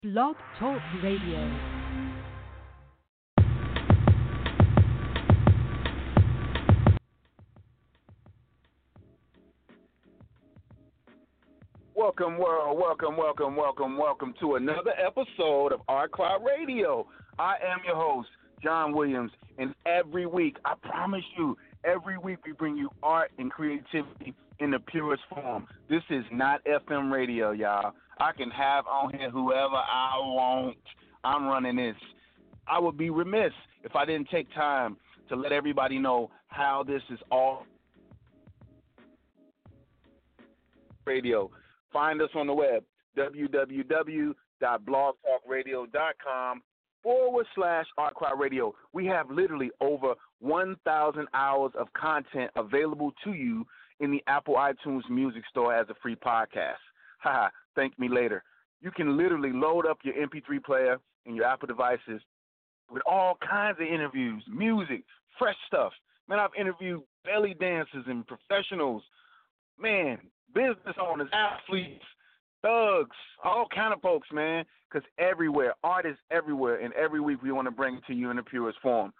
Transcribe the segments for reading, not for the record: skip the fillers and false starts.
Blog Talk Radio. Welcome, world. Welcome to another episode of Art Cloud Radio. I am your host, John Williams, and every week, I promise you, every week we bring you art and creativity in the purest form. This is not FM radio, y'all. I can have on here whoever I want. I'm running this. I would be remiss if I didn't take time to let everybody know how this is all radio. Find us on the web, www.blogtalkradio.com/Art Radio. We have literally over 1,000 hours of content available to you in the Apple iTunes Music Store as a free podcast. Haha, thank me later. You can literally load up your MP3 player and your Apple devices with all kinds of interviews, music, fresh stuff. Man, I've interviewed belly dancers and professionals, man, business owners, athletes, thugs, all kind of folks, man, because everywhere, art is everywhere, and every week we want to bring it to you in the purest form.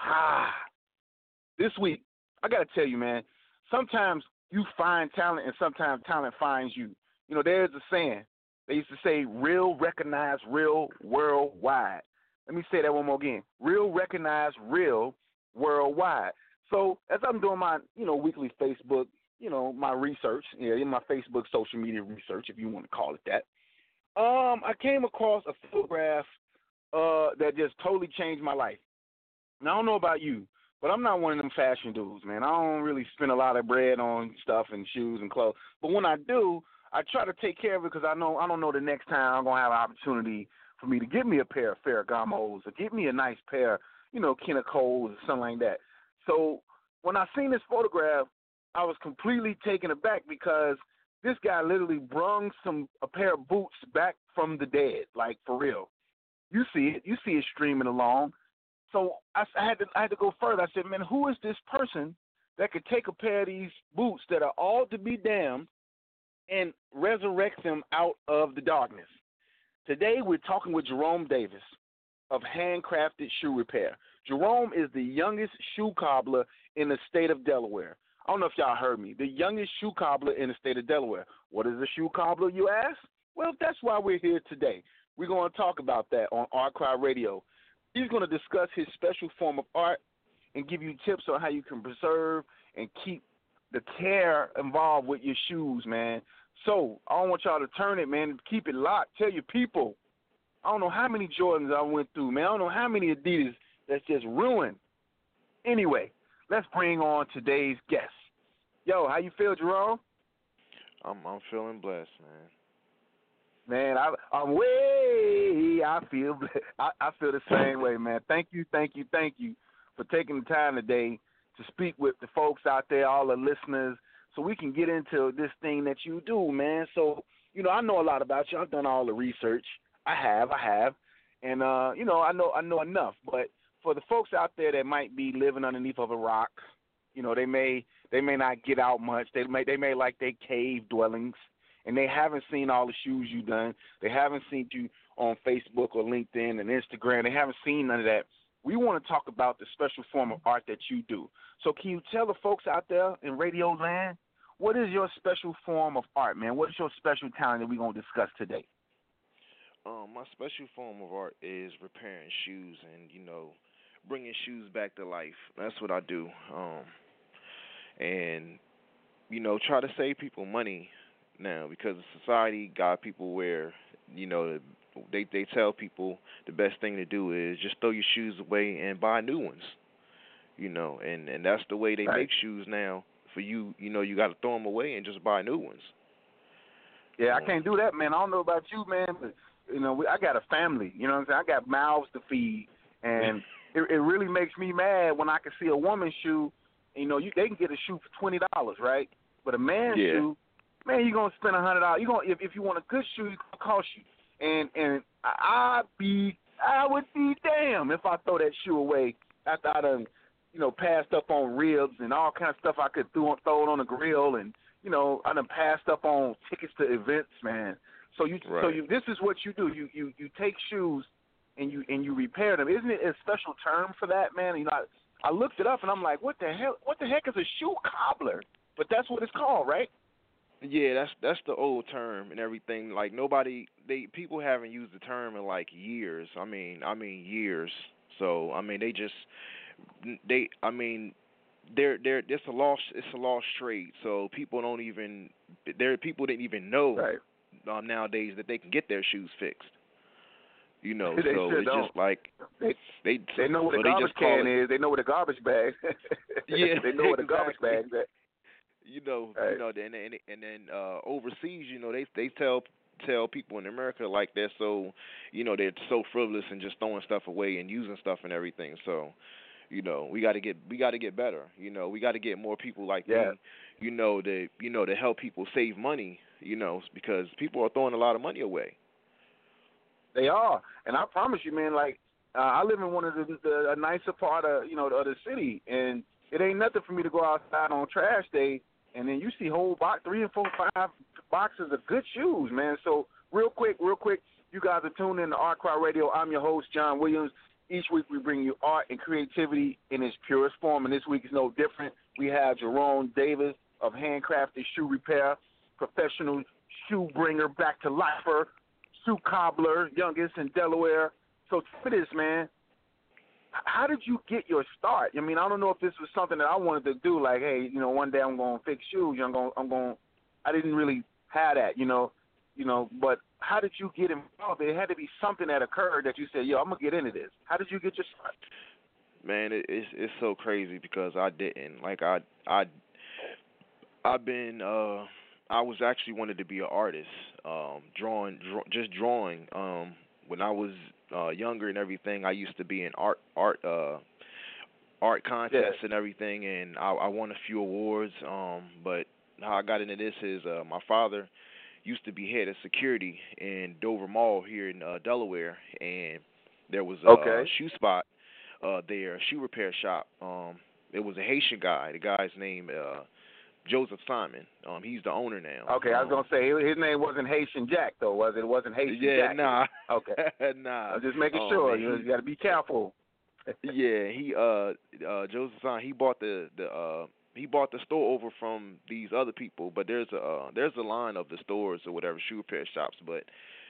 This week, I got to tell you, man, sometimes you find talent and sometimes talent finds you. You know, there's a saying. They used to say, real, recognize, real, worldwide. Let me say that one more again. Real, recognize, real, worldwide. So as I'm doing my, weekly Facebook, my research, in my Facebook social media research, if you want to call it that, I came across a photograph that just totally changed my life. Now, I don't know about you, but I'm not one of them fashion dudes, man. I don't really spend a lot of bread on stuff and shoes and clothes. But when I do, I try to take care of it because I don't know the next time I'm going to have an opportunity for me to get me a pair of Ferragamos or get me a nice pair, Kenner Coles or something like that. So when I seen this photograph, I was completely taken aback because this guy literally brung a pair of boots back from the dead, like for real. You see it streaming along. So I had to go further. I said, man, who is this person that could take a pair of these boots that are all to be damned and resurrect them out of the darkness? Today we're talking with Jerome Davis of Handcrafted Shoe Repair. Jerome is the youngest shoe cobbler in the state of Delaware. I don't know if y'all heard me. The youngest shoe cobbler in the state of Delaware. What is a shoe cobbler, you ask? Well, that's why we're here today. We're going to talk about that on Art Cloud Radio. He's going to discuss his special form of art and give you tips on how you can preserve and keep the care involved with your shoes, man. So I don't want y'all to turn it, man. Keep it locked. Tell your people. I don't know how many Jordans I went through, man. I don't know how many Adidas that's just ruined. Anyway, let's bring on today's guest. Yo, how you feel, Jerome? I'm feeling blessed, man. Man, I feel the same way, man. Thank you for taking the time today to speak with the folks out there, all the listeners, so we can get into this thing that you do, man. So, I know a lot about you. I've done all the research. I have, and I know enough. But for the folks out there that might be living underneath of a rock, they may not get out much. They may like their cave dwellings, and they haven't seen all the shoes you've done. They haven't seen you on Facebook or LinkedIn and Instagram. They haven't seen none of that. We want to talk about the special form of art that you do. So can you tell the folks out there in radio land, what is your special form of art, man? What is your special talent that we're going to discuss today? My special form of art is repairing shoes and, bringing shoes back to life. That's what I do. And, try to save people money now because society got people where, they tell people the best thing to do is just throw your shoes away and buy new ones, and that's the way they make shoes now. For you, you got to throw them away and just buy new ones. Yeah, I can't do that, man. I don't know about you, man, but, I got a family, you know what I'm saying? I got mouths to feed, and it really makes me mad when I can see a woman's shoe, they can get a shoe for $20, right? But a man's shoe, man, you're going to spend $100. If you want a good shoe, it's going to cost you. And I would be damned if I throw that shoe away after I done, passed up on ribs and all kind of stuff I could throw it on the grill, and I done passed up on tickets to events, man. So this is what you do. You take shoes and you repair them. Isn't it a special term for that, man? You know, I looked it up and I'm like, what the heck is a shoe cobbler? But that's what it's called, right? Yeah, that's the old term and everything. Like people haven't used the term in like years. I mean years. So I mean it's a lost trade. So people didn't even know nowadays that they can get their shoes fixed. You know, they so sure it's don't. just like they know what a garbage can is. They know what a garbage bag. Yeah, they know what a garbage bag is. You know, and then overseas, you know, they tell people in America like they're so frivolous and just throwing stuff away and using stuff and everything. So, you know, we got to get better. You know, we got to get more people like me, to help people save money. You know, because people are throwing a lot of money away. They are, and I promise you, man. Like I live in one of the nicer part of the city, and it ain't nothing for me to go outside on trash day, and then you see whole 3 and 4, 5 boxes of good shoes, man. So real quick, you guys are tuned in to Art Crowd Radio. I'm your host, John Williams. Each week we bring you art and creativity in its purest form, and this week is no different. We have Jerome Davis of Handcrafted Shoe Repair, professional shoe bringer, back to lifer, shoe cobbler, youngest in Delaware. So for this, man, how did you get your start? I mean, I don't know if this was something that I wanted to do, like, hey, one day I'm going to fix shoes. I didn't really have that, but how did you get involved? It had to be something that occurred that you said, yo, I'm going to get into this. How did you get your start? Man, it's so crazy because I didn't. Like, I was actually wanted to be an artist, drawing. When I was younger and everything, I used to be in art contests and everything, and I won a few awards. But how I got into this is my father used to be head of security in Dover Mall here in Delaware, and there was a shoe spot there, a shoe repair shop. It was a Haitian guy. The guy's name Joseph Simon. He's the owner now. Okay, I was gonna say his name wasn't Haitian Jack though, was it? It wasn't Haitian Jack. Yeah, nah. Okay. Nah. I'm just making sure. You got to be careful. Yeah, he Joseph Simon. He bought the store over from these other people, but there's a line of the stores or whatever shoe repair shops. But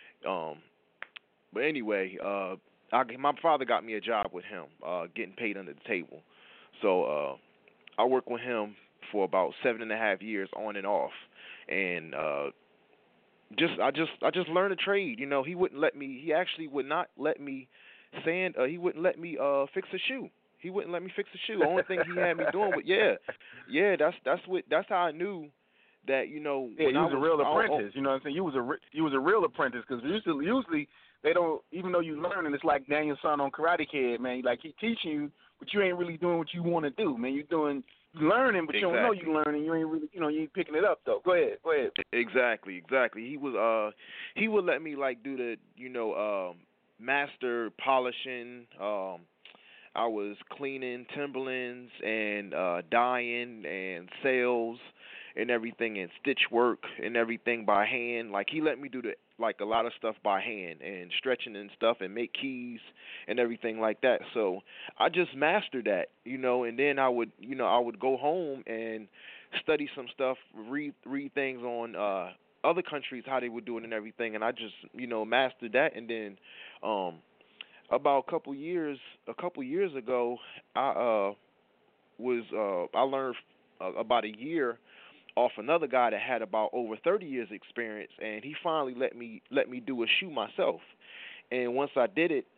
anyway, my father got me a job with him, getting paid under the table. So I worked with him for about 7.5 years on and off, and I just learned a trade. You know, he actually would not let me he wouldn't let me fix a shoe. He wouldn't let me fix a shoe. The only thing he had me doing that's how I knew that, you know. Yeah, you was a real apprentice. You know what I'm saying? You was a real apprentice, because usually they don't, even though you learn, and it's like Daniel-san on Karate Kid, man. Like, he teaching you, but you ain't really doing what you want to do, man. You learning, but you don't know you learning. You ain't really, you ain't picking it up though. Go ahead. Exactly. He would let me like do the master polishing. I was cleaning Timberlands and dyeing and sales and everything, and stitch work and everything by hand. Like, he let me do a lot of stuff by hand and stretching and stuff and make keys and everything like that. So I just mastered that, and then I would go home and study some stuff, read things on other countries, how they would do it and everything, and I just, mastered that. And then about a couple years ago, I learned about a year off another guy that had about over 30 years experience, and he finally let me do a shoe myself. And once I did it,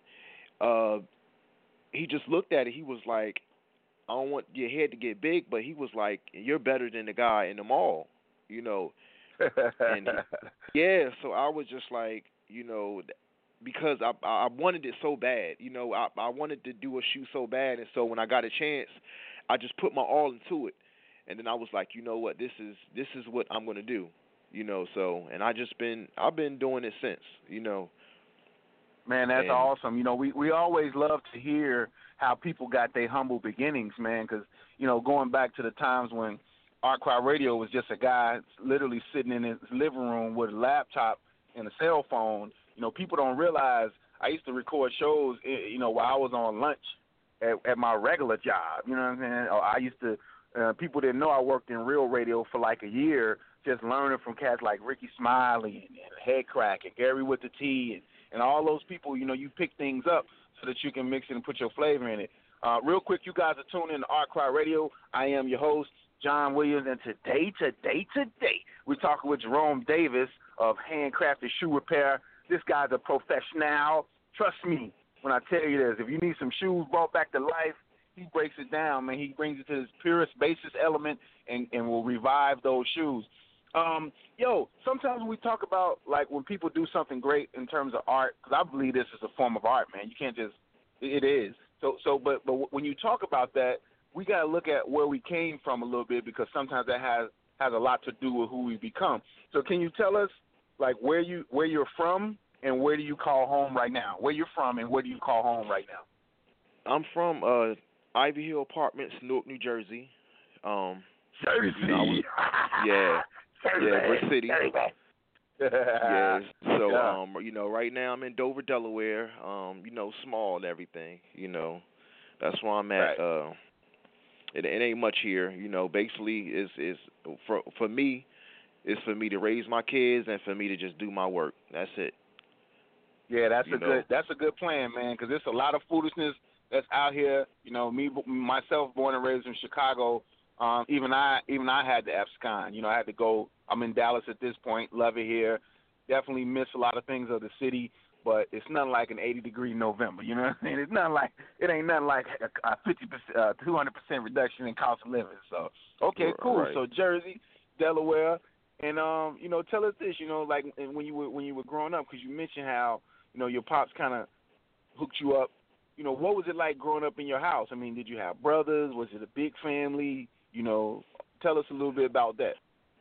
he just looked at it. He was like, I don't want your head to get big, but he was like, you're better than the guy in the mall, And so I was just like, because I wanted it so bad, I wanted to do a shoe so bad, and so when I got a chance, I just put my all into it. And then I was like, you know what, this is what I'm gonna do, So, and I've been doing it since, Man, that's awesome. We always love to hear how people got their humble beginnings, man. Because going back to the times when Art Crowd Radio was just a guy literally sitting in his living room with a laptop, and a cell phone, people don't realize I used to record shows, while I was on lunch at my regular job. You know what I'm saying? Or I used to. People didn't know I worked in real radio for like a year, just learning from cats like Ricky Smiley and Headcrack and Gary with the T and all those people. You pick things up so that you can mix it and put your flavor in it. Real quick, you guys are tuning in to Art Cry Radio. I am your host, John Williams, and today, we're talking with Jerome Davis of Handcrafted Shoe Repair. This guy's a professional. Trust me when I tell you this. If you need some shoes brought back to life, he breaks it down, man. He brings it to its purest basis element and will revive those shoes. Sometimes we talk about, like, when people do something great in terms of art, because I believe this is a form of art, man. You can't just – it is. But when you talk about that, we got to look at where we came from a little bit, because sometimes that has a lot to do with who we become. So can you tell us, like, where you're from and where do you call home right now? Where you're from and where do you call home right now? I'm from Ivy Hill Apartments, Newark, New Jersey. Jersey. Brick City. Yeah. So, yeah. Right now I'm in Dover, Delaware. Small and everything. That's where I'm at. Right. It ain't much here. Basically, is for me. It's for me to raise my kids and for me to just do my work. That's it. Yeah, that's a good plan, man. Because there's a lot of foolishness that's out here. Myself, born and raised in Chicago. Even I had to abscond. I had to go. I'm in Dallas at this point. Love it here. Definitely miss a lot of things of the city, but it's nothing like an 80-degree November. You know what I mean? It ain't nothing like a 50%, 200% reduction in cost of living. So okay, cool. Right. So Jersey, Delaware, and tell us this. Like when you were growing up, because you mentioned how your pops kind of hooked you up. What was it like growing up in your house? I mean, did you have brothers? Was it a big family? Tell us a little bit about that.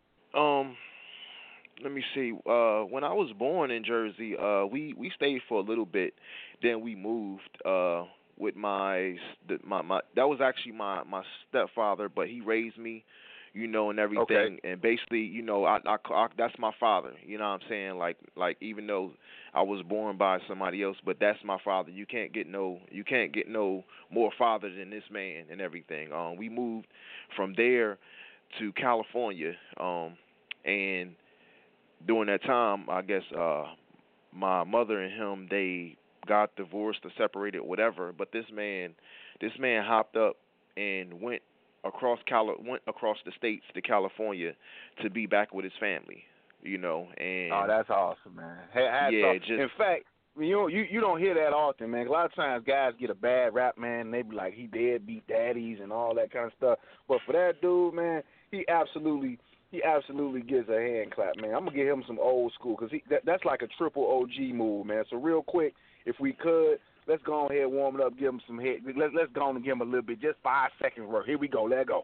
Let me see. When I was born in Jersey, we stayed for a little bit. Then we moved with my that was actually my stepfather, but he raised me, and everything. Okay. And basically, I that's my father. You know what I'm saying? Like even though I was born by somebody else, but that's my father. You can't get no more father than this man and everything. We moved from there to California, and during that time, I guess my mother and him, they got divorced or separated, whatever. But this man hopped up and went across the states to California to be back with his family. And oh, that's awesome, man. In fact, you don't hear that often, man. A lot of times guys get a bad rap, man, and they be like, he deadbeat daddies and all that kind of stuff. But for that dude, man, he absolutely gets a hand clap, man. I'm gonna give him some old school, because that's like a triple OG move, man. So real quick, if we could, let's go ahead and warm it up, give him some head. Let's go on and give him a little bit, just 5 seconds worth. Here we go. Let go.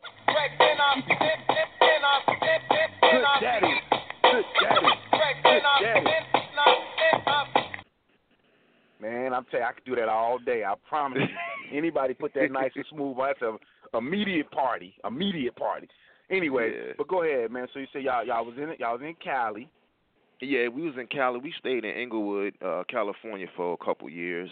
Good daddy. Man, I'm telling you, I could do that all day. I promise you. Anybody put that nice and smooth on, that's an immediate party. Anyway, yeah. But go ahead, man. So you say y'all was in Cali. Yeah, we was in Cali. We stayed in Inglewood, California for a couple years.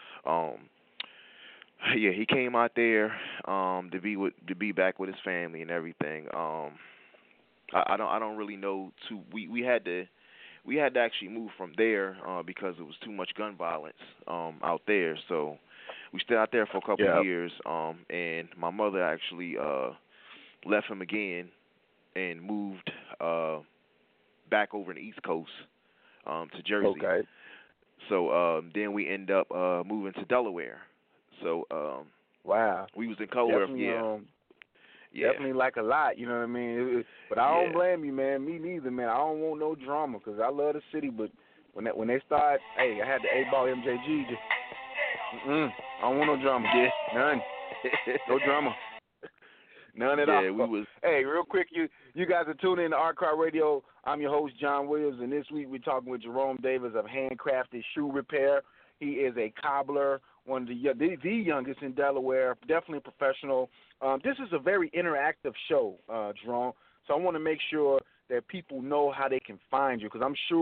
He came out there to be back with his family and everything. I don't really know. We had to actually move from there because it was too much gun violence out there. So we stayed out there for a couple of years. And my mother actually left him again and moved back over in the East Coast to Jersey. Okay. So then we end up moving to Delaware. So wow, we was in Delaware. Definitely like a lot, you know what I mean? But I don't blame you, man. Me neither, man. I don't want no drama, because I love the city, but when they start, hey, I had the 8-ball MJG. I don't want no drama. Yeah. None. No drama. None at all. Yeah, we was. Hey, real quick, you guys are tuning in to Art Cry Radio. I'm your host, John Williams, and this week we're talking with Jerome Davis of Handcrafted Shoe Repair. He is a cobbler, one of the youngest in Delaware, definitely professional. This is a very interactive show, Jerome, so I want to make sure that people know how they can find you, because I'm sure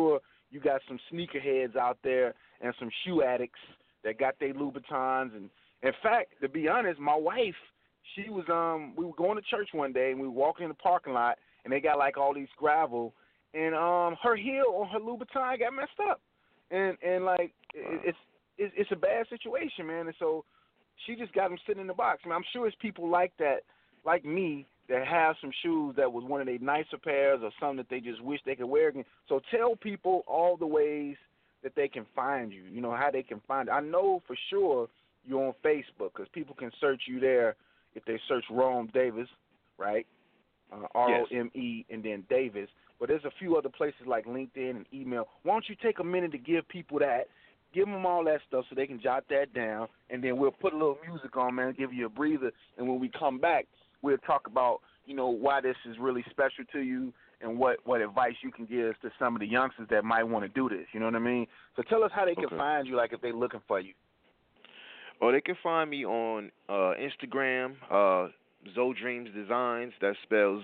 you got some sneakerheads out there and some shoe addicts that got their Louboutins. And in fact, to be honest, my wife, she was we were going to church one day and we were walking in the parking lot and they got like all these gravel and her heel on her Louboutin got messed up. And like it's a bad situation, man. And so she just got them sitting in the box. I mean, I'm sure it's people like that, like me, that have some shoes that was one of their nicer pairs or something that they just wish they could wear again. So tell people all the ways that they can find you, you know, how they can find it. I know for sure you're on Facebook because people can search you there if they search Rome Davis, right? R-O-M-E and then Davis. But there's a few other places like LinkedIn and email. Why don't you take a minute to give people that, give them all that stuff so they can jot that down, and then we'll put a little music on, man, give you a breather, and when we come back, we'll talk about, you know, why this is really special to you and what advice you can give to some of the youngsters that might want to do this, you know what I mean? So tell us how they can find you, like if they're looking for you. Or they can find me on Instagram, Zoe Dreams Designs. That's spelled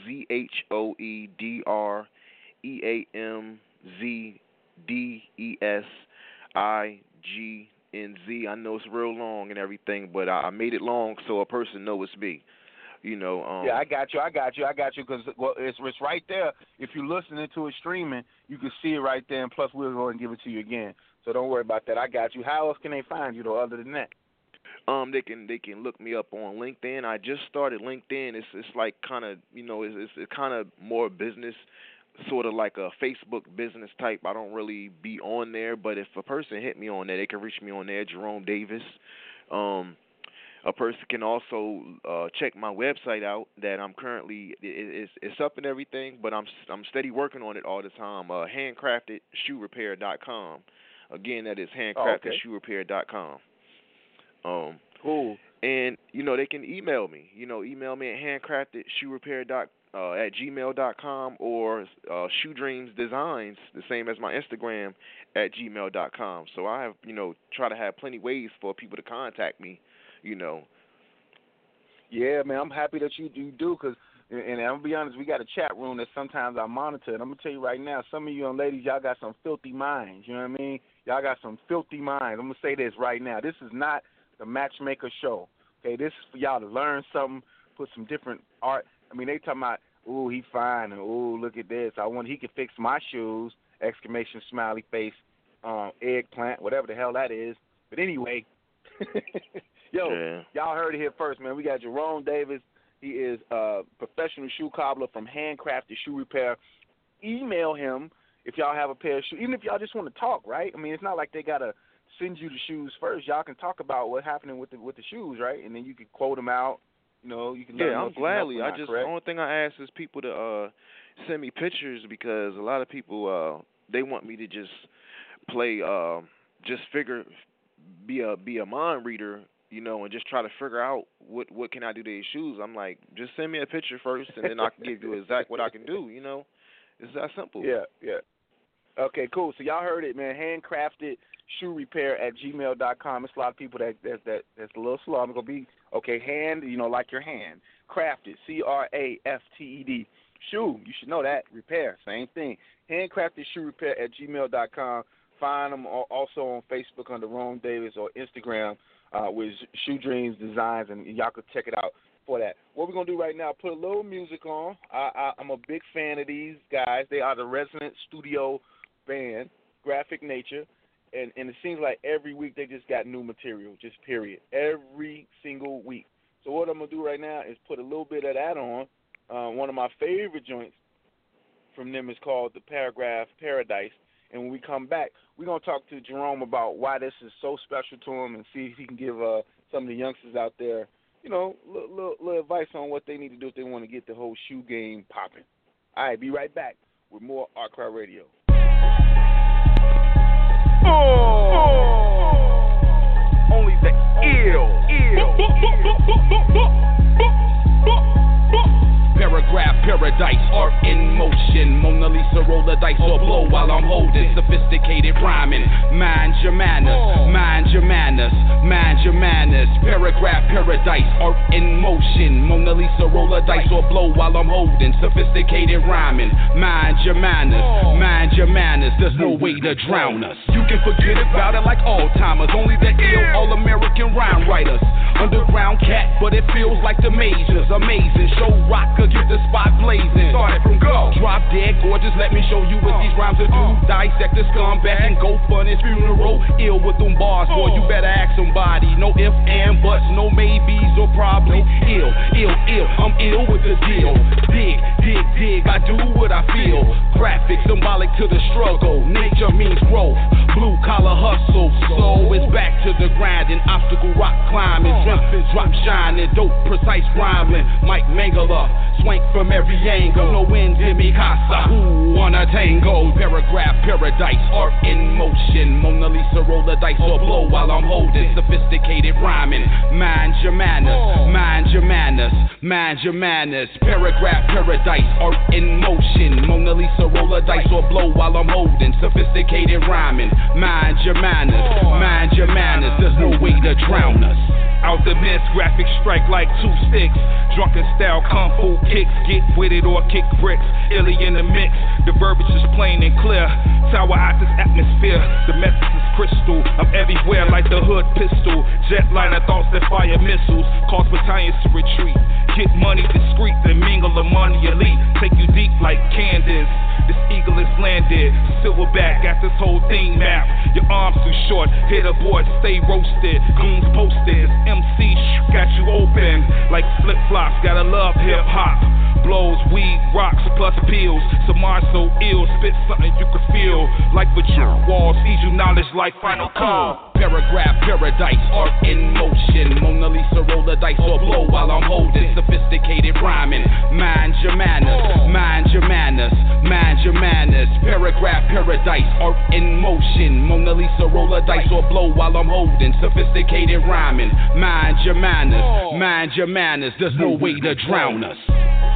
ZHOEDREAMZDESIGNZ. I know it's real long and everything, but I made it long so a person know it's me. You know. Yeah, I got you, because it's right there. If you're listening to it streaming, you can see it right there, and plus we'll go and give it to you again. So don't worry about that. I got you. How else can they find you, though, other than that? They can look me up on LinkedIn. I just started LinkedIn. It's like kind of, you know, it's kind of more business, sort of like a Facebook business type. I don't really be on there, but if a person hit me on there, they can reach me on there, Jerome Davis. A person can also check my website out that I'm currently it's up and everything, but I'm steady working on it all the time. HandcraftedShoeRepair.com. Again, that is HandcraftedShoeRepair.com. Cool. And you know they can email me. You know, email me at handcraftedshoerepair@gmail.com or Shoe Dreams Designs, the same as my Instagram, at gmail.com. So I have, you know, try to have plenty ways for people to contact me. You know. Yeah, man, I'm happy that you do, because, and I'm going to be honest, we got a chat room that sometimes I monitor, and I'm going to tell you right now, some of you young ladies, y'all got some filthy minds, you know what I mean? Y'all got some filthy minds. I'm going to say this right now. This is not the Matchmaker Show, okay? This is for y'all to learn something, put some different art. I mean, they talking about, ooh, he fine, and ooh, look at this. He can fix my shoes, exclamation, smiley face, eggplant, whatever the hell that is. But anyway, yo, Y'all heard it here first, man. We got Jerome Davis. He is a professional shoe cobbler from Handcrafted Shoe Repair. Email him if y'all have a pair of shoes, even if y'all just want to talk, right? I mean, it's not like they got to send you the shoes first. Y'all can talk about what's happening with the shoes, right? And then you can quote them out. You know, you can. Yeah, I'm gladly. The only thing I ask is people to send me pictures, because a lot of people they want me to just play, be a mind reader, you know, and just try to figure out what can I do to these shoes. I'm like, just send me a picture first, and then I can give you exactly what I can do. You know, it's that simple. Yeah. Okay, cool. So y'all heard it, man. Handcrafted Shoe Repair at gmail.com. It's a lot of people that's a little slow. I'm gonna be hand, you know, like your hand. Crafted, CRAFTED. Shoe, you should know that. Repair, same thing. Handcrafted Shoe Repair at gmail.com. Find them also on Facebook under Rome Davis, or Instagram with Shoe Dreams Designs, and y'all could check it out for that. What we're going to do right now, put a little music on. I'm a big fan of these guys. They are the resident studio band, Graphic Nature, and it seems like every week they just got new material, just period, every single week. So what I'm going to do right now is put a little bit of that on. One of my favorite joints from them is called The Paragraph Paradise. And when we come back, we're going to talk to Jerome about why this is so special to him, and see if he can give some of the youngsters out there, you know, little advice on what they need to do if they want to get the whole shoe game popping. All right, be right back with more Art Crowd Radio. Only the ill. Paragraph Paradise, art in motion. Mona Lisa, roll the dice or blow while I'm holding. Sophisticated rhyming. Mind your manners, mind your manners, mind your manners. Paragraph paradise, art in motion. Mona Lisa, roll a dice or blow while I'm holding. Sophisticated rhyming, mind your manners, there's no way to drown us. You can forget about it like all-timers, only the ill, all-American rhyme writers. Underground cat, but it feels like the majors. Amazing, show rocker, get the spot blazing. Started from go, drop dead gorgeous, let me show you what these rhymes are do. Dissect the scumbag and go fun his funeral. Ill with them bars, boy, you better ask somebody. No ifs and buts, no maybes or probably. Ill, I'm ill with the deal. Dig, I do what I feel. Graphic, symbolic to the struggle. Nature means growth, blue collar hustle. So it's back to the grinding, obstacle rock climbing, jumping, drop shining, dope, precise rhyming. Mike Mangala, swank from every angle. No end in me casa, who wanna tango? Paragraph, paradise, art in motion. Mona Lisa, roll the dice or blow while I'm holding. Sophisticated rhyming, mind your manners. Paragraph, paradise, art in motion. Mona Lisa, roll a dice or blow while I'm holding. Sophisticated rhyming, mind your manners, there's no way to drown us. Out the mist, graphic strike like 2 sticks. Drunken style, kung fu kicks. Get with it or kick bricks. Illy in the mix, the verbiage is plain and clear. Tower out this atmosphere, the message is crystal. I'm everywhere like the hood pistol. Jetliner thoughts that fire missiles. Cause battalions to retreat. Get money discreet, then mingle the money elite. Take you deep like Candace. This eagle is landed, silverback, got this whole thing mapped. Your arms too short, hit a board, stay roasted. Goons posted, MC got you open like flip-flops. Gotta love hip-hop. Blows, weed, rocks, plus pills. Samar so ill, spit something you can feel. Like Virginia walls, feed you knowledge like Final Call. Paragraph, paradise, art in motion. Mona Lisa, roll the dice or blow while I'm holding. Sophisticated rhyming, mind your manners. Paragraph, paradise, art in motion. Mona Lisa, roll a dice or blow while I'm holding. Sophisticated rhyming, mind your manners, there's no way to drown us.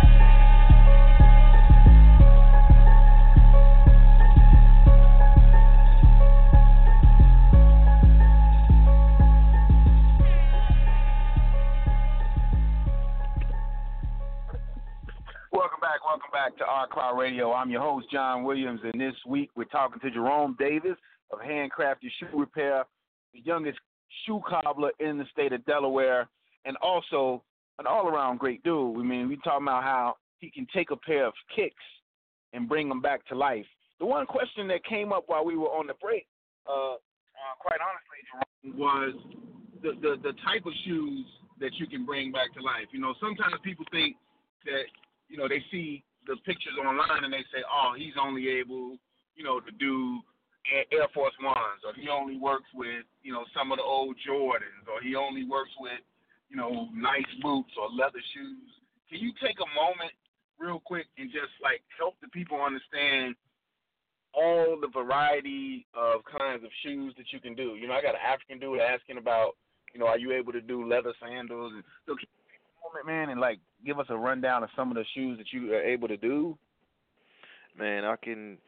Welcome back to Art Cloud Radio. I'm your host, John Williams, and this week we're talking to Jerome Davis of Handcrafted Shoe Repair, the youngest shoe cobbler in the state of Delaware, and also an all-around great dude. I mean, we're talking about how he can take a pair of kicks and bring them back to life. The one question that came up while we were on the break, quite honestly, Jerome, was the type of shoes that you can bring back to life. You know, sometimes people think that, you know, they see the pictures online and they say, oh, he's only able, you know, to do Air Force Ones, or he only works with, you know, some of the old Jordans, or he only works with, you know, nice boots or leather shoes. Can you take a moment real quick and just, like, help the people understand all the variety of kinds of shoes that you can do? You know, I got an African dude asking about, you know, are you able to do leather sandals? And so can you take a moment, man, and, like, give us a rundown of some of the shoes that you are able to do? Man, I can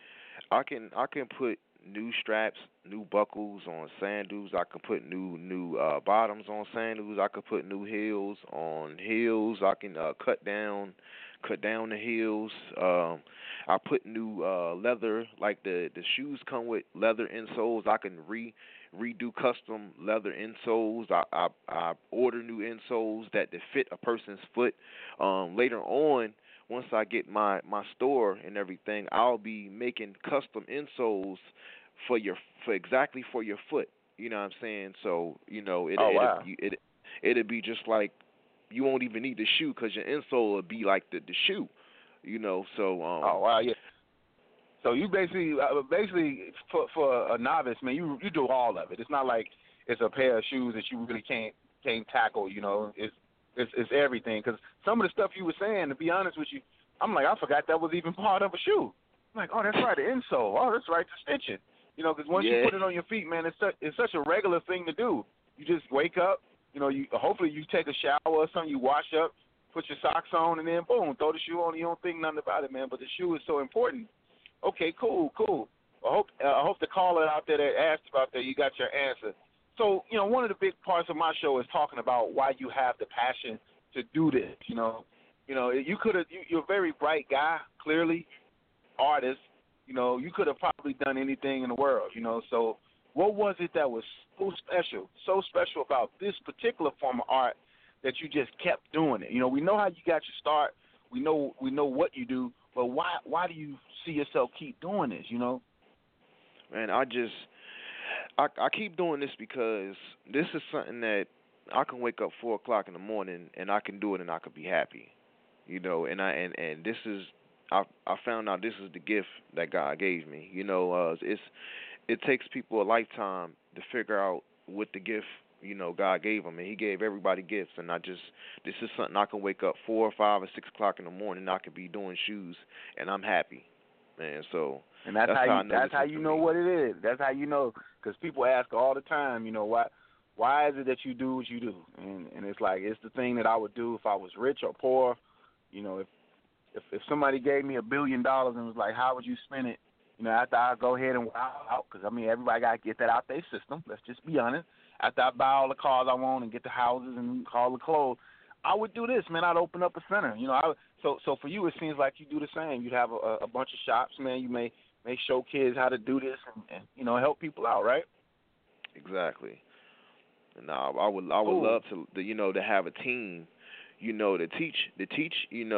put new straps, new buckles on sandals. I can put new bottoms on sandals. I can put new heels on heels. I can cut down the heels. I put new leather, like the shoes come with leather insoles. I can redo custom leather insoles. I order new insoles that fit a person's foot. Later on, once I get my store and everything, I'll be making custom insoles for exactly for your foot. You know what I'm saying? So, you know, it'll be just like you won't even need the shoe because your insole will be like the shoe. You know, so yeah. So you basically for a novice, man, you do all of it. It's not like it's a pair of shoes that you really can't tackle. You know, it's everything. Because some of the stuff you were saying, to be honest with you, I'm like, I forgot that was even part of a shoe. I'm like, oh, that's right, the insole. Oh, that's right, the stitching. You know, because once you put it on your feet, man, it's such a regular thing to do. You just wake up. You know, hopefully you take a shower or something. You wash up, put your socks on, and then boom, throw the shoe on. You don't think nothing about it, man. But the shoe is so important. Okay, cool. I hope the caller out there that asked about that, you got your answer. So, one of the big parts of my show is talking about why you have the passion to do this. You could have. You're a very bright guy, clearly, artist. You could have probably done anything in the world. So what was it that was so special about this particular form of art that you just kept doing it? We know how you got your start. We know what you do, but why do you see yourself keep doing this? Man, I keep doing this because this is something that I can wake up 4 o'clock in the morning and I can do it and I can be happy. And this is I found out this is the gift that God gave me. It takes people a lifetime to figure out what the gift God gave them, and He gave everybody gifts. And this is something I can wake up 4 or 5 or 6 o'clock in the morning. And I can be doing shoes, and I'm happy, man. So and that's how you know what it is. That's how you know, because people ask all the time, why is it that you do what you do? And it's like it's the thing that I would do if I was rich or poor. If somebody gave me $1 billion and was like, how would you spend it? After I go ahead and wow out, because everybody got to get that out their system. Let's just be honest. After I buy all the cars I want and get the houses and all the clothes, I would do this, man. I'd open up a center. So for you, it seems like you do the same. You'd have a bunch of shops, man. You may show kids how to do this and help people out, right? Exactly. And I would love to have a team, to teach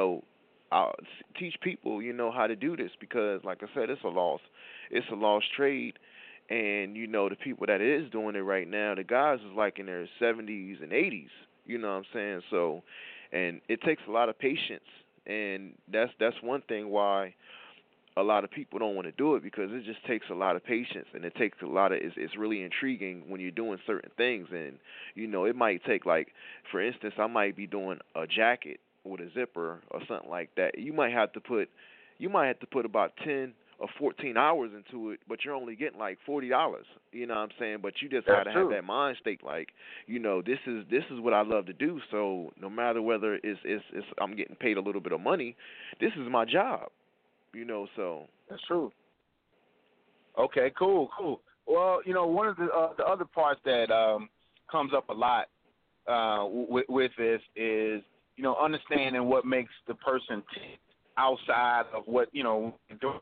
people, how to do this, because like I said, it's a lost trade. And, the people that is doing it right now, the guys is like in their 70s and 80s, you know what I'm saying? So, and it takes a lot of patience, and that's one thing why a lot of people don't want to do it, because it just takes a lot of patience, and it takes a lot of, it's really intriguing when you're doing certain things. And, it might take, like, for instance, I might be doing a jacket with a zipper or something like that. You might have to put about 10 or 14 hours into it, but you're only getting like $40. You know what I'm saying? But you just gotta have that mind state, like, this is what I love to do. So no matter whether it's I'm getting paid a little bit of money, this is my job. So that's true. Okay, cool. Well, one of the other parts that comes up a lot with this is understanding what makes the person tick outside of what doing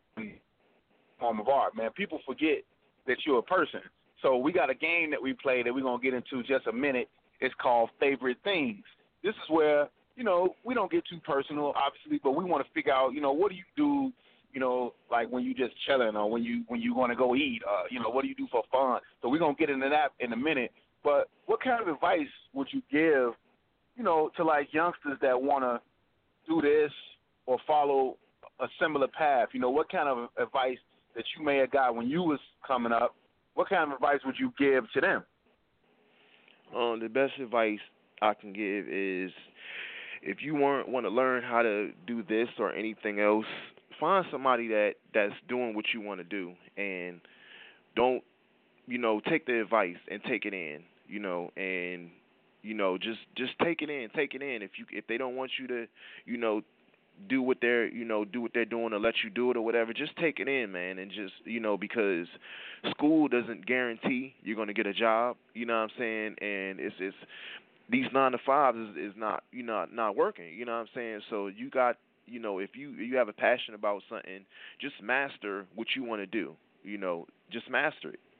form of art, man. People forget that you're a person. So we got a game that we play that we're going to get into just a minute. It's called Favorite Things. This is where, we don't get too personal, obviously, but we want to figure out, what do you do, like when you just chilling or when you want to go eat, what do you do for fun? So we're going to get into that in a minute. But what kind of advice would you give, to like youngsters that want to do this or follow a similar path? What kind of advice that you may have got when you was coming up, what kind of advice would you give to them? The best advice I can give is, if you want to learn how to do this or anything else, find somebody that's doing what you want to do, and don't, take the advice and take it in, and just take it in. If they don't want you to, do what they're doing or let you do it or whatever, just take it in, man. And just, because school doesn't guarantee you're going to get a job, you know what I'm saying? And it's these 9 to 5s is not, not working, you know what I'm saying? So you got, if you have a passion about something, just master what you want to do, just master it.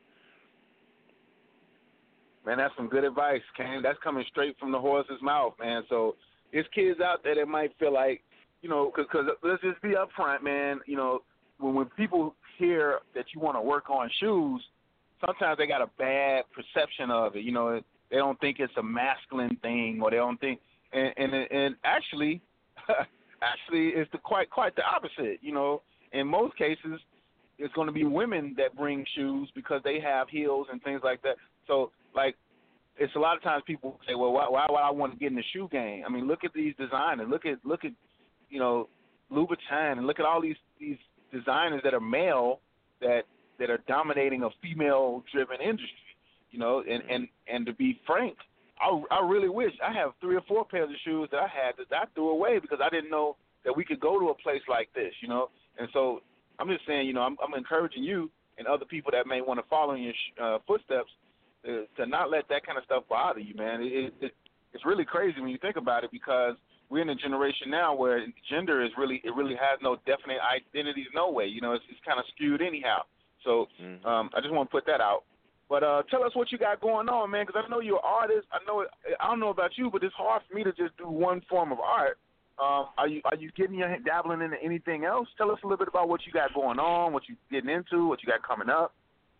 Man, that's some good advice, Cam. That's coming straight from the horse's mouth, man. So there's kids out there that might feel like, because let's just be upfront, man. When people hear that you want to work on shoes, sometimes they got a bad perception of it. They don't think it's a masculine thing, or they don't think, and actually, it's quite the opposite. In most cases, it's going to be women that bring shoes because they have heels and things like that. So, like, it's a lot of times people say, well, why would I want to get in the shoe game? I mean, look at these designers. Look at Louboutin, and look at all these designers that are male that are dominating a female-driven industry. And to be frank, I really wish I have 3 or 4 pairs of shoes that I had that I threw away because I didn't know that we could go to a place like this. And so I'm just saying, I'm encouraging you and other people that may want to follow in your footsteps. to not let that kind of stuff bother you, man. It's really crazy when you think about it, because we're in a generation now where gender is really has no definite identities, no way. You know, it's kind of skewed anyhow. So I just want to put that out. But tell us what you got going on, man, because I know you're an artist. I don't know about you, but it's hard for me to just do one form of art. Are you dabbling into anything else? Tell us a little bit about what you got going on, what you getting into, what you got coming up.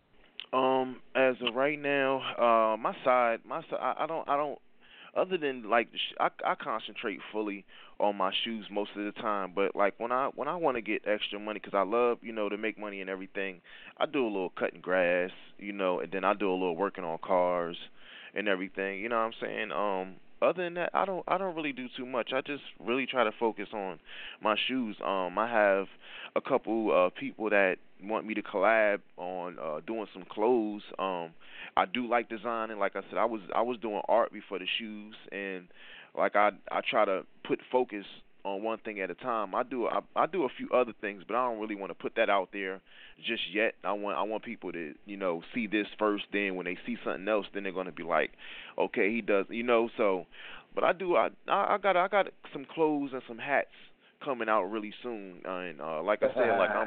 As of right now, my side, I don't. Other than like, I concentrate fully on my shoes most of the time. But like when I want to get extra money, because I love, you know, to make money and everything, I do a little cutting grass, you know, and then I do a little working on cars and everything. You know what I'm saying? Other than that, I don't really do too much. I just really try to focus on my shoes. I have a couple people that want me to collab on doing some clothes. I do like designing. Like I said, I was doing art before the shoes, and like I try to put focus on one thing at a time. I do a few other things, but I don't really want to put that out there just yet. I want people to, you know, see this first. Then when they see something else, then they're gonna be like, okay, he does, you know. So, but I got some clothes and some hats coming out really soon, and like I said, like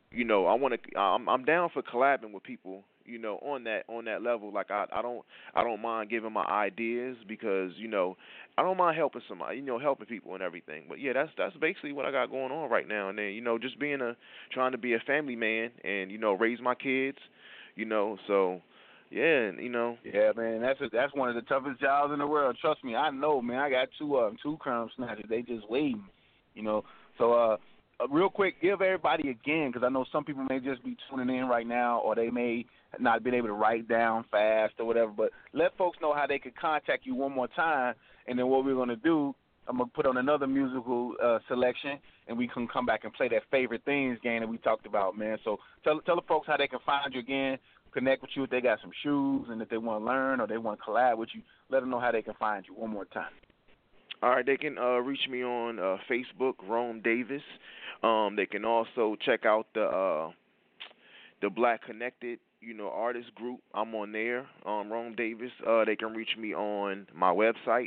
I'm down for collabing with people, you know, on that level. Like I don't mind giving my ideas, because, you know, I don't mind helping somebody, you know, helping people and everything. But yeah, that's basically what I got going on right now. And then, you know, just trying to be a family man and, you know, raise my kids, you know. So yeah, you know. Yeah, man, that's one of the toughest jobs in the world. Trust me, I know, man. I got two crumb snatchers. They just waiting, you know. So real quick, give everybody again, because I know some people may just be tuning in right now, or they may not been able to write down fast or whatever. But let folks know how they could contact you one more time, and then what we're going to do, I'm going to put on another musical selection, and we can come back and play that favorite things game that we talked about, man. So tell the folks how they can find you again, connect with you if they got some shoes, and if they want to learn or they want to collab with you, let them know how they can find you one more time. All right, they can reach me on Facebook, Rome Davis. They can also check out the Black Connected, you know, artist group. I'm on there, Rome Davis. They can reach me on my website,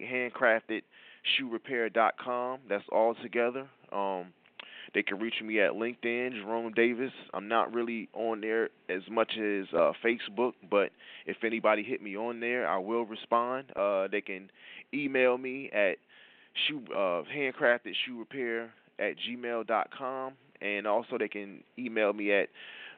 handcraftedshoerepair.com. That's all together. They can reach me at LinkedIn, Jerome Davis. I'm not really on there as much as Facebook, but if anybody hit me on there, I will respond. They can email me at handcraftedshoerepair@gmail.com, and also they can email me at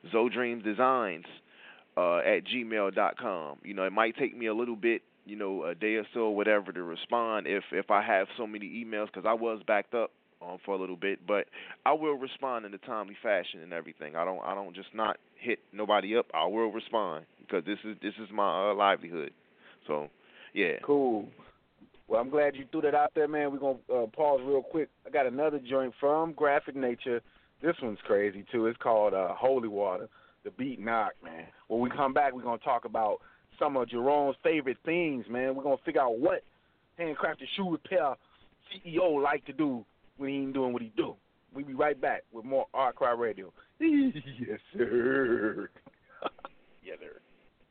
zodreamsdesigns@gmail.com. You know, it might take me a little bit, you know, a day or so or whatever to respond if I have so many emails, because I was backed up for a little bit, but I will respond in a timely fashion and everything. I don't just not hit nobody up. I will respond, because this is my livelihood. So, yeah. Cool. Well, I'm glad you threw that out there, man. We're going to pause real quick. I got another joint from Graphic Nature. This one's crazy, too. It's called Holy Water, the beat knock, man. When we come back, we're going to talk about some of Jerome's favorite things, man. We're going to figure out what Handcrafted Shoe Repair CEO like to do when he ain't doing what he do. We'll be right back with more Art Cry Radio. Yes, sir. Yes, sir.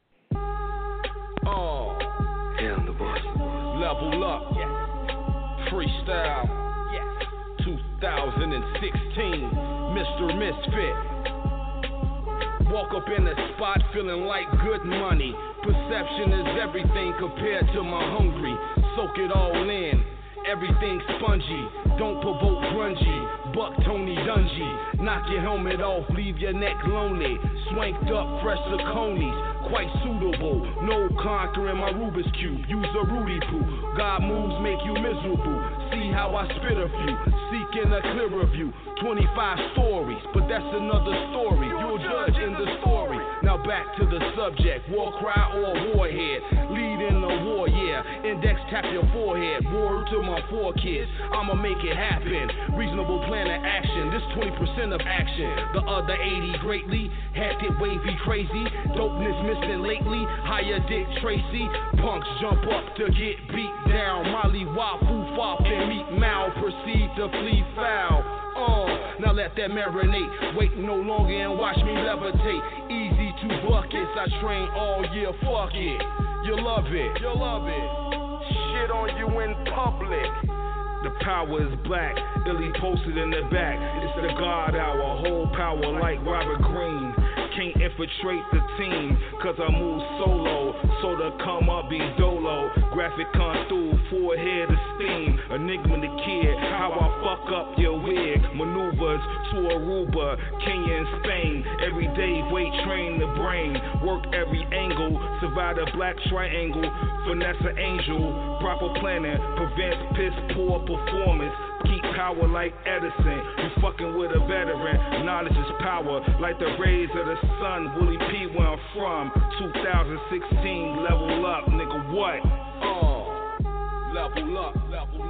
Oh. Damn, the boss. Level up. Yes. Freestyle. Yes. 2016. Mr. Misfit. Walk up in the spot feeling like good money. Perception is everything compared to my hungry. Soak it all in. Everything spongy. Don't provoke grungy. Buck Tony Dungy. Knock your helmet off, leave your neck lonely. Swanked up, fresh Laconis. Quite suitable. No conquering my Rubik's Cube. Use a Rudy Poo. God moves make you miserable. See how I spit a few. Seeking a clearer view. 25 stories, but that's another story. You'll judge in the story. Now back to the subject. War cry or warhead. Lead in the war, yeah. Index tap your forehead. Word to my 4 kids. I'ma make it happen. Reasonable plan of action. This 20% of action. The other 80 greatly. Had it wavy crazy. Dopeness missing lately. Higher Dick Tracy. Punks jump up to get beat down. Molly Wafu Fop and meet Mal. Proceed to flee foul. Now let that marinate. Wait no longer and watch me levitate. Easy 2 buckets. I train all year. Fuck it. you'll love it. Shit on you in public. The power is black, Illy posted in the back. It's the God hour, whole power like Robert Greene. Can't infiltrate the team, cause I move solo. So to come up be dolo. Graphic come through, forehead of steam. Enigma the kid, how I fuck up your wig. Maneuvers to Aruba, Kenya and Spain. Every day weight train the brain. Work every angle, survive the black triangle. Finesse an angel, proper planning prevents piss poor performance. Keep power like Edison. You fucking with a veteran. Knowledge is power, like the rays of the sun. Willie P, where I'm from. 2016, level up, nigga. What? Level up.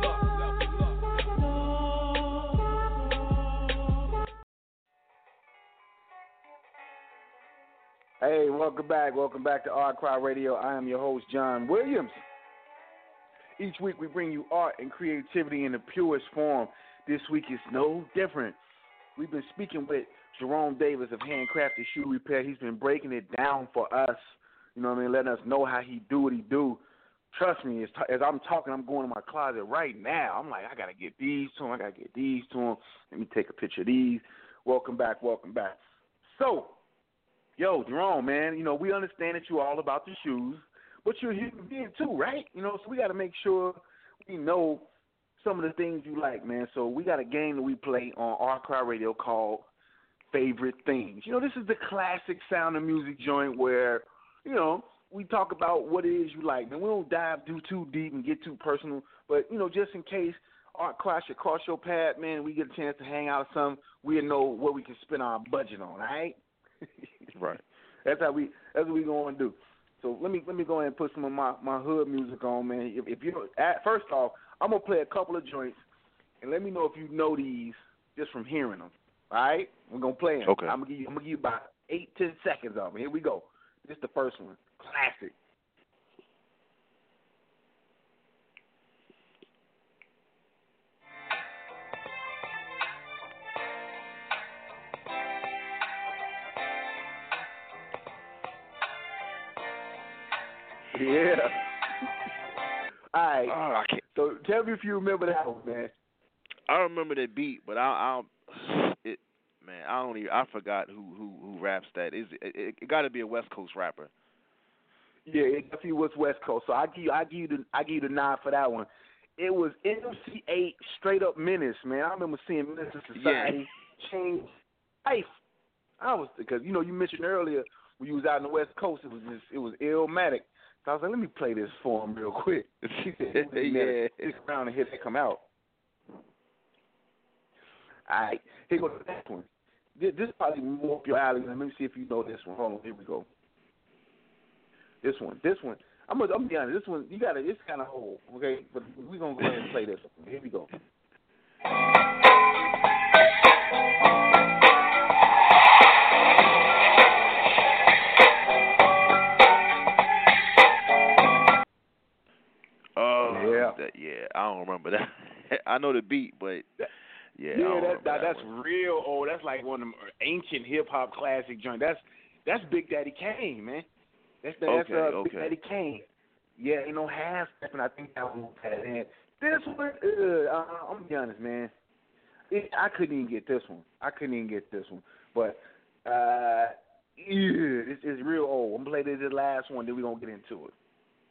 Hey, welcome back to Art Cry Radio. I am your host, John Williams. Each week we bring you art and creativity in the purest form. This week is no different. We've been speaking with Jerome Davis of Handcrafted Shoe Repair. He's been breaking it down for us, you know what I mean, letting us know how he do what he do. Trust me, as I'm talking, I'm going to my closet right now. I'm like, I got to get these to him. Let me take a picture of these. Welcome back. So, yo, Jerome, man, you know, we understand that you're all about the shoes, but you're a human being too, right? You know, so we got to make sure we know some of the things you like, man. So we got a game that we play on Art Cry Radio called Favorite Things. You know, this is the classic Sound of Music joint where, you know, we talk about what it is you like. And we don't dive too deep and get too personal, but, you know, just in case Art Cry should cross your path, man, we get a chance to hang out or something, we'll know what we can spend our budget on, all right? Right. That's what we going to do. So let me go ahead and put some of my hood music on, man. If you first off, I'm gonna play a couple of joints, and let me know if you know these just from hearing them. All right, we're gonna play them. Okay. I'm gonna give you about 8-10 seconds of them. Here we go. This is the first one, classic. Yeah. All right. I can't. So tell me if you remember that one, man. I remember the beat, but I forgot who raps that. It got to be a West Coast rapper. Yeah, it definitely was West Coast. So I give you the nod for that one. It was MC8 Straight Up Menace, man. I remember seeing Menace Society change life. Because you know you mentioned earlier when you was out in the West Coast, it was Illmatic. So I was like, let me play this for him real quick. Yeah. Stick around and hear that come out. All right, here goes the next one. This is probably more up your alley. Let me see if you know this one. Hold on, here we go. This one. I'm gonna be honest. This one, it's kind of old, okay? But we're gonna go ahead and play this one. Here we go. I don't remember that. I know the beat, but that's real old. That's like one of them ancient hip hop classic joints. That's Big Daddy Kane, man. That's Big Daddy Kane. Yeah, ain't no half stepping. I think that one had in. This one, I'm gonna be honest, man. I couldn't even get this one. But it's real old. I'm gonna play this last one, then we're gonna get into it.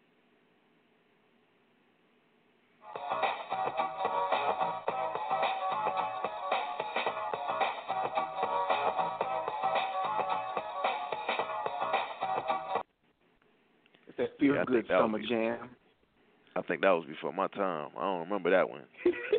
It's that Feel Good Summer Jam. I think that was before my time. I don't remember that one.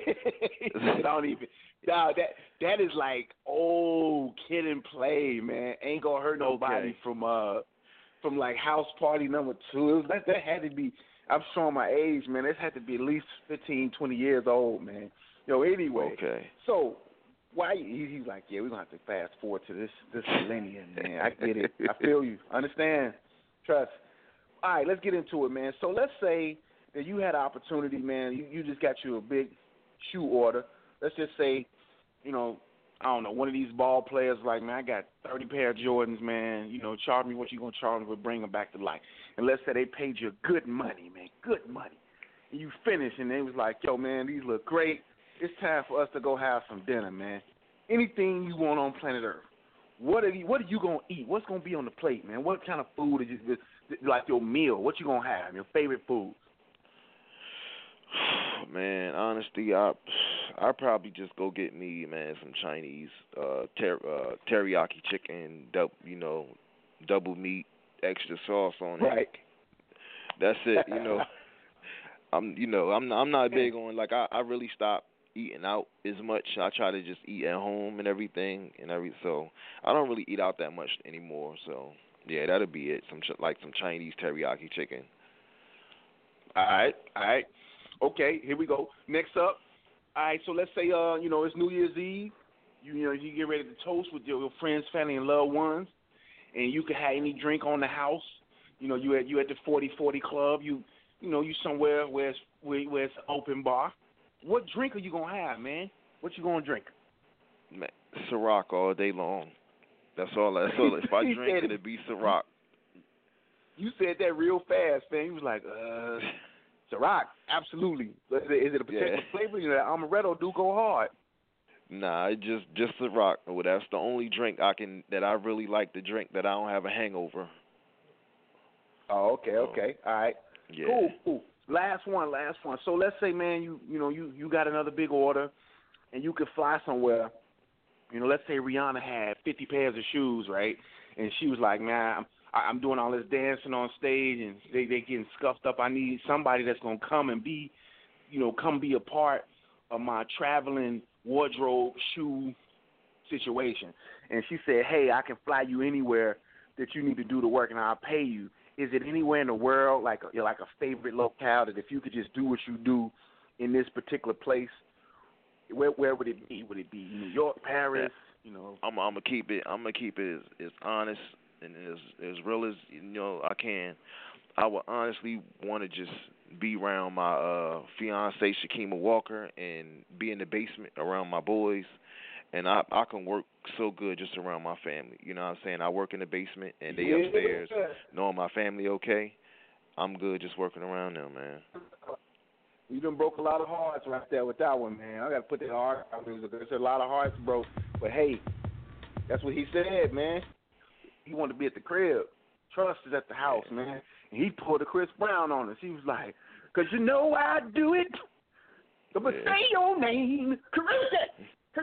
That is like old Kid and Play, man. Ain't Gonna Hurt Nobody from like House Party number 2. That had to be. I'm showing my age, man. This had to be at least 15, 20 years old, man. Anyway. Okay. So, why he's like, yeah, we're going to have to fast forward to this millennium, man. I get it. I feel you. Understand. Trust. All right, let's get into it, man. So, let's say that you had an opportunity, man. You just got you a big shoe order. Let's just say, I don't know, one of these ball players like, man, I got 30 pair of Jordans, man. Charge me what you gonna charge me, but bring them back to life. And let's say they paid you good money, man, good money. And you finish, and they was like, yo, man, these look great. It's time for us to go have some dinner, man. Anything you want on planet Earth. What are you gonna eat? What's gonna be on the plate, man? What kind of food is you, like your meal? What you gonna have? Your favorite food? Man, honestly, I probably just go get me, man, some Chinese teriyaki chicken, double meat, extra sauce on it. Right. That's it. I'm not big on, like, I really stopped eating out as much. I try to just eat at home and everything, so I don't really eat out that much anymore. So yeah, that'll be it. Some Chinese teriyaki chicken. All right. Okay, here we go. Next up. All right, so let's say it's New Year's Eve. You get ready to toast with your friends, family, and loved ones, and you can have any drink on the house. You at the 40-40 club. You somewhere where it's an open bar. What drink are you gonna have, man? What you gonna drink? Man, Ciroc all day long. That's all. If I drink, it'll be Ciroc. You said that real fast, man. You was like, Ciroc, absolutely. Is it a particular flavor? That amaretto do go hard. Nah, just Ciroc. Well, that's the only drink that I really like to drink that I don't have a hangover. Oh, okay. All right. Yeah. Cool. Last one. So let's say, man, you got another big order, and you could fly somewhere. Let's say Rihanna had 50 pairs of shoes, right? And she was like, man, I'm doing all this dancing on stage, and they getting scuffed up. I need somebody that's gonna come and be, be a part of my traveling wardrobe shoe situation. And she said, hey, I can fly you anywhere that you need to do the work, and I'll pay you. Is it anywhere in the world, like a favorite locale, that if you could just do what you do in this particular place, where would it be? Would it be New York, Paris? I'm gonna keep it as honest and as real as I can. I would honestly want to just be around my fiance Shakima Walker and be in the basement around my boys. And I can work so good just around my family. You know what I'm saying? I work in the basement and they upstairs, knowing my family okay. I'm good just working around them, man. You done broke a lot of hearts right there with that one, man. I got to put that heart out there. There's a lot of hearts broke. But, hey, that's what he said, man. He wanted to be at the crib. Trust is at the house, man. And he pulled a Chris Brown on us. He was like, because I do it. But say your name. Caruso.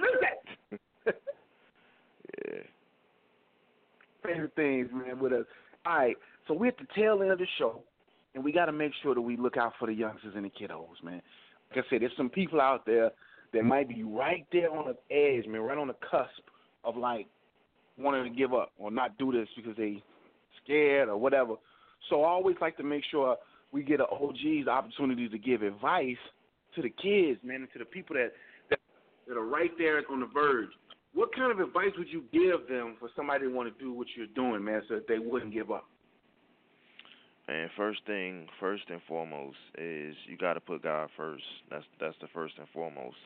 Yeah. Favorite things, man, with us. All right, so we're at the tail end of the show, and we got to make sure that we look out for the youngsters and the kiddos, man. Like I said, there's some people out there that might be right there on the edge, man, right on the cusp of, like, wanting to give up or not do this because they scared or whatever. So I always like to make sure we get an OG's opportunity to give advice to the kids, man, and to the people that are right there on the verge. What kind of advice would you give them for somebody to want to do what you're doing, man, so that they wouldn't give up? And first and foremost is you got to put God first. That's the first and foremost.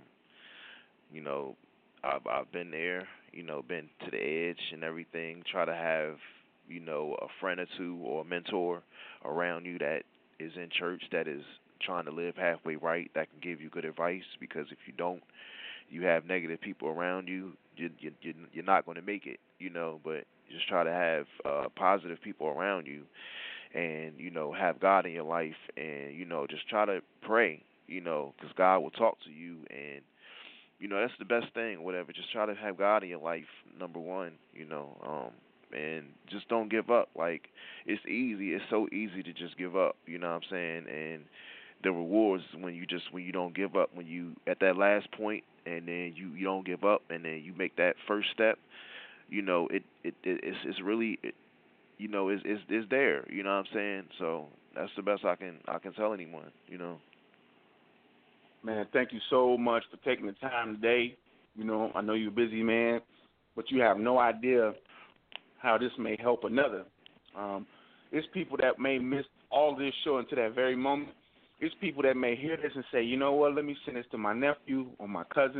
I've been there, been to the edge and everything. Try to have, a friend or two or a mentor around you that is in church that is trying to live halfway right, that can give you good advice, because if you don't, you have negative people around you, you're not going to make it, but just try to have positive people around you and, have God in your life and, just try to pray, because God will talk to you and, that's the best thing, whatever. Just try to have God in your life, number one, and just don't give up. Like, it's easy. It's so easy to just give up, you know what I'm saying? And the rewards when you don't give up, when you at that last point and then you don't give up and then you make that first step, it's really it's there, you know what I'm saying? So that's the best I can tell anyone, Man, thank you so much for taking the time today. I know you're a busy man, but you have no idea how this may help another. It's people that may miss all this show until that very moment. It's people that may hear this and say, you know what, let me send this to my nephew or my cousin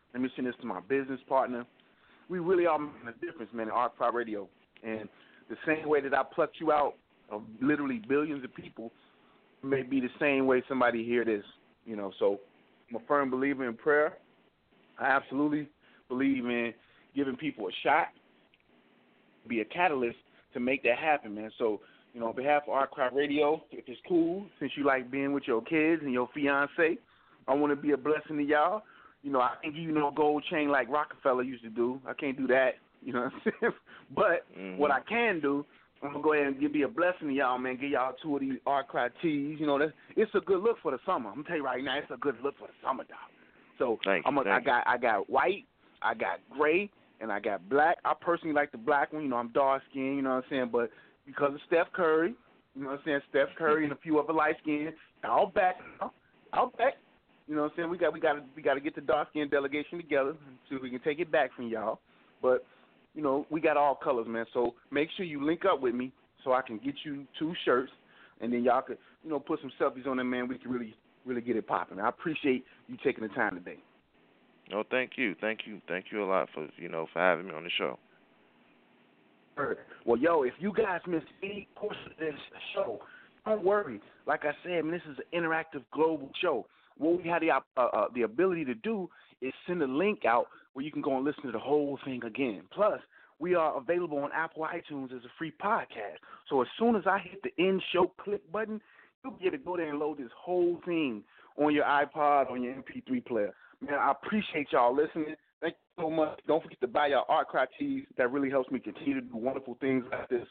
Let me send this to my business partner. We really are making a difference, man, in Art Crowd Radio. And the same way that I plucked you out of literally billions of people may be the same way somebody hear this, So I'm a firm believer in prayer. I absolutely believe in giving people a shot, be a catalyst to make that happen, man. So, on behalf of Art Crowd Radio, if it's cool, since you like being with your kids and your fiance, I want to be a blessing to y'all. I think gold chain like Rockefeller used to do. I can't do that, you know what I'm saying? But what I can do, I'm going to go ahead and be a blessing to y'all, man. Give y'all 2 of these Art Crowd tees. It's a good look for the summer. I'm going to tell you right now, it's a good look for the summer, dog. So I got white, I got gray, and I got black. I personally like the black one. I'm dark skinned, you know what I'm saying? But because of Steph Curry, Steph Curry and a few other light skinned, I'll back. You know what I'm saying? We got to get the dark skinned delegation together so we can take it back from y'all. But we got all colors, man. So make sure you link up with me so I can get you 2 shirts, and then y'all could put some selfies on them, man. We can really get it popping. I appreciate you taking the time today. Oh, thank you a lot for having me on the show. Well, if you guys missed any portion of this show, don't worry. Like I said, man, this is an interactive global show. What we have the ability to do is send a link out where you can go and listen to the whole thing again. Plus, we are available on Apple iTunes as a free podcast. So as soon as I hit the end show click button, you'll be able to go there and load this whole thing on your iPod, on your MP3 player. Man, I appreciate y'all listening. Thank you so much. Don't forget to buy y'all Art Crowd tees. That really helps me continue to do wonderful things like this.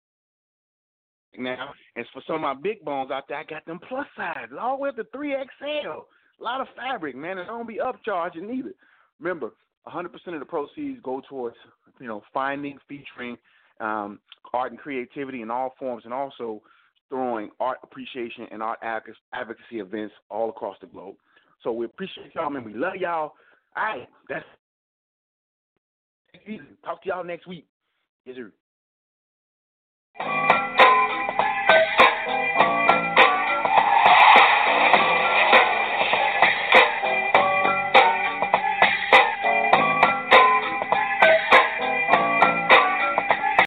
Now, and for some of my big bones out there, I got them plus size, all the way up to 3XL. A lot of fabric, man, and I don't be upcharging either. Remember, 100% of the proceeds go towards, finding, featuring art and creativity in all forms, and also throwing art appreciation and art advocacy events all across the globe. So we appreciate y'all, man. We love y'all. All right, that's it. Talk to y'all next week. Yes, sir.